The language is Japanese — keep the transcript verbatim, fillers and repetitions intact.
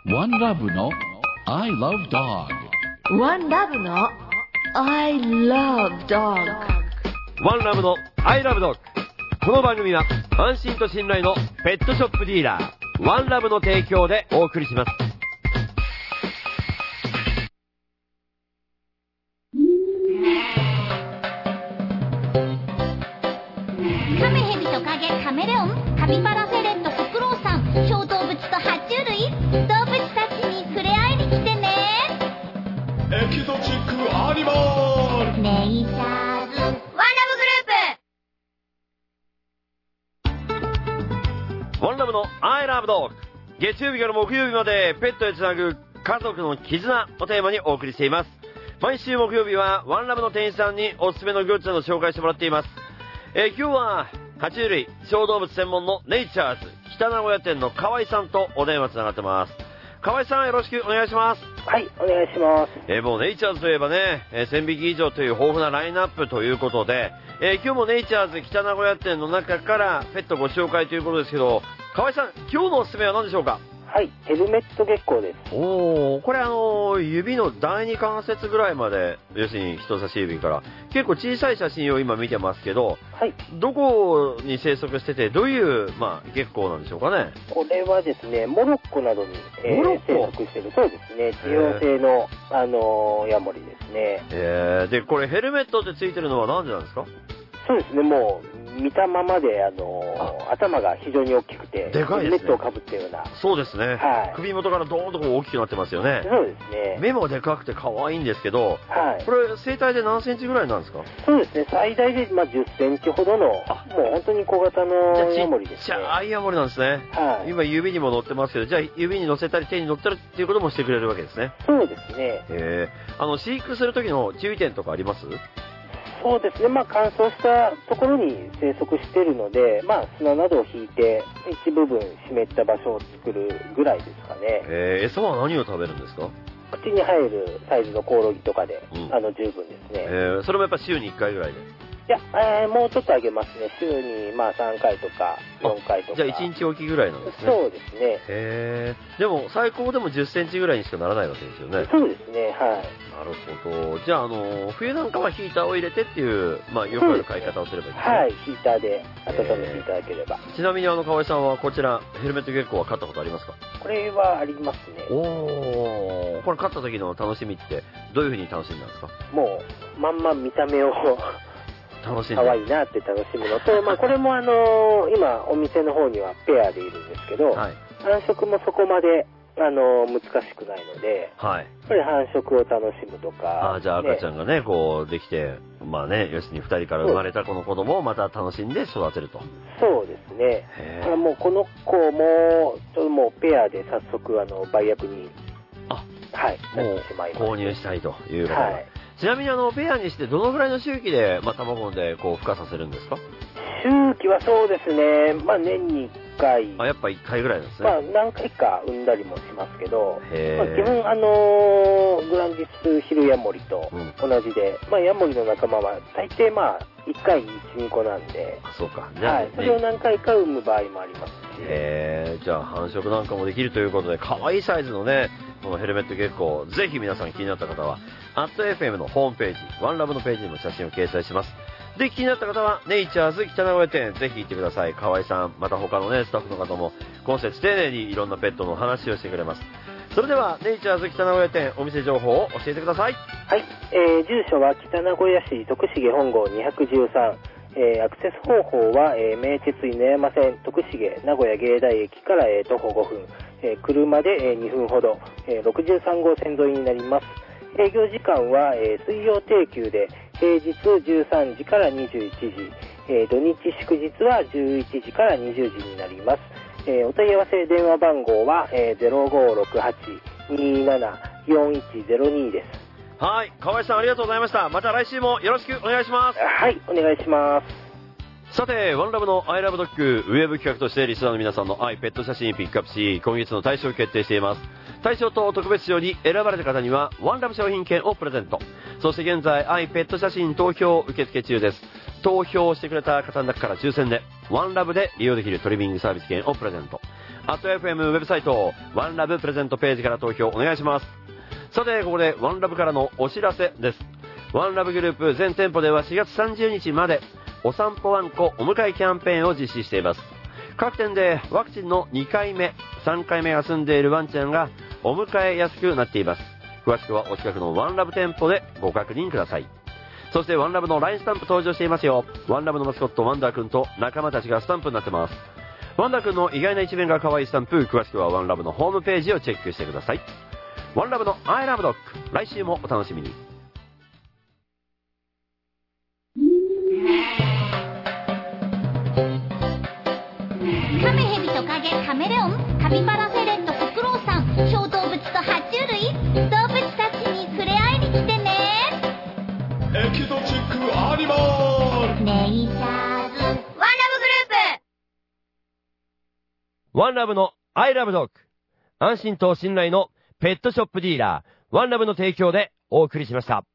ワンラブの I love dog。 ワンラブの I love dog。 ワンラブの I love dog。この番組は安心と信頼のペットショップディーラーワンラブの提供でお送りします。 カメヘビトカゲカメレオンカピバラフェレットフクロウさん小動物と爬虫類動物たちに触れ合いに来てね。 エキゾチックアニマルネイチャーズワンラブグループ。 ワンラブの I love dog。月曜日から木曜日までペットへつなぐ家族の絆をテーマにお送りしています。毎週木曜日はワンラブの店員さんにおすすめのグッズなど紹介してもらっています。えー、今日は爬虫類小動物専門のネイチャーズ北名古屋店の河合さんとお電話つながってます。河合さん、よろしくお願いします。 はい、お願いします。 えー、もうネイチャーズといえばね、えー、せんびき以上という豊富なラインナップということで、えー、今日もネイチャーズ北名古屋店の中からペットご紹介ということですけど、河合さん、今日のおすすめは何でしょうか？ はい、ヘルメット月光です。 おー、これあのー、指の第二関節ぐらいまで、要するに人差し指から結構小さい写真を今見てますけど、 はい、 どこに生息しててどういう、まあ、月光なんでしょうかね？ これはですね、モロッコなどに、えー、生息しているそうですね、地方性の、あのー、ヤモリですね。 えー、でこれヘルメットってついてるのはなんでなんですか？ そうですね、もう見たままで、あのー、頭が非常に大きくて、 でかいですね、 ヘルメットをかぶったような。 そうですね、はい、首元からドーンとこう大きくなってますよね。 そうですね。 目もでかくて可愛いんですけど、 はい、 これ生体で何センチぐらいなんですか？ そうですね、最大で、まあ、じゅっセンチほどの、もう本当に小型のヤモリですね。 じゃあちっちゃいヤモリなんですね。 はい、 今指にも乗ってますけど、じゃあ指に乗せたり手に乗ったりっていうこともしてくれるわけですね。 そうですね。 えー、あの飼育する時の注意点とかあります？ そうですね、まあ、乾燥したところに生息しているので、まあ、砂などを引いて一部分湿った場所を作るぐらいですかね。 えー、餌は何を食べるんですか？ 口に入るサイズのコオロギとかで、うん、あの十分ですね。 えー、それもやっぱ週にいっかいぐらいで？ いや、えー、もうちょっとあげますね。週にまあさんかいとかよんかいとか。 じゃあいちにちおきぐらいなんですね。 そうですね。 へー。でも最高でもじゅっセンチぐらいにしかならないわけですよね。 そうですね、はい。 なるほど。じゃあ、あの、冬なんかはヒーターを入れてっていう、まあ、よくある買い方をすればいいですね。 はい、ヒーターで温めていただければ。 ちなみに、あの、河合さんはこちら、ヘルメット月光は買ったことありますか？ これはありますね。 おー。これ買った時の楽しみって、どういう風に楽しんだんですか？ もう、まんま見た目を楽しんで可愛いなって楽しむのと、まあ、これもあのー、今、お店の方にはペアでいるんですけど、はい、繁殖もそこまで、あのー、難しくないので、はい、やっぱり繁殖を楽しむとか。 あ、じゃあ赤ちゃんがね、こう、できて、まあね、要するにふたりから生まれたこの子供をまた楽しんで育てると。 そうですね。だからもうこの子も、ちょっともうペアで早速、あの、売約に、 あ、 はい、 もう購入したいという方が。はい、ちなみにあの、ペアにしてどのぐらいの周期で、まあ、卵でこう、孵化させるんですか？ 周期はそうですね、まあ年にいっかい。 あ、やっぱいっかいぐらいなんですね。 まあ何回か産んだりもしますけど、 へまあ、基本あのー、グランディスヒルヤモリと同じで、うん、まあヤモリの仲間は大抵まあいっかいいち、にこなんで。 あ、そうか。じゃあ、 はい、それを何回か産む場合もありますし。 へー、じゃあ繁殖なんかもできるということで、可愛いサイズのね、このヘルメット月光、ぜひ皆さん気になった方は、アット エフエム のホームページ、ワンラブのページにも写真を掲載します。で、気になった方は、ネイチャーズ北名古屋店、ぜひ行ってください。河合さん、また他のね、スタッフの方も、今節丁寧にいろんなペットの話をしてくれます。それでは、ネイチャーズ北名古屋店、お店情報を教えてください。 はい、えー、住所は北名古屋市徳重本郷にひゃくじゅうさん。えー、アクセス方法は、えー、名鉄犬山線徳重名古屋芸大駅から、えー、徒歩ごふん、えー、車で、えー、にふんほど、えー、ろくじゅうさんごう線沿いになります。営業時間は、えー、水曜定休で平日じゅうさんじからにじゅういちじ、えー、土日祝日はじゅういちじからにじゅうじになります。えー、お問い合わせ電話番号は、えー、ゼロごろくはち にーなな よんいちゼロに です。 はい、河合さんありがとうございました。また来週もよろしくお願いします。 はい、お願いします。 さて、ワンラブの I love dog ウェブ企画としてリスナーの皆さんの愛ペット写真ピックアップし、今月の大賞を決定しています。大賞と特別賞に選ばれた方にはワンラブ商品券をプレゼント。そして現在愛ペット写真投票受付中です。投票してくれた方の中から抽選でワンラブで利用できるトリミングサービス券をプレゼント。 アット エフエム ウェブサイトワンラブプレゼントページから投票お願いします。さて、ここでワンラブからのお知らせです。ワンラブグループ全店舗ではしがつさんじゅうにちまでお散歩ワンコお迎えキャンペーンを実施しています。各店でワクチンのにかいめ、さんかいめが済んでいるワンちゃんがお迎えやすくなっています。詳しくはお近くのワンラブ店舗でご確認ください。そしてワンラブの ライン スタンプ登場していますよ。ワンラブのマスコットワンダーくんと仲間たちがスタンプになってます。ワンダーくんの意外な一面が可愛いスタンプ、詳しくはワンラブのホームページをチェックしてください。ワンラブの I love dog、 来週もお楽しみに。 カメヘビトカゲカメレオンカピバラフェレットフクロウさん小動物と爬虫類動物たちに触れ合いに来てね。 エキゾチックアニマルネイチャーズワンラブグループ。 ワンラブの I love dog、 安心と信頼のペットショップディーラーワンラブの提供でお送りしました。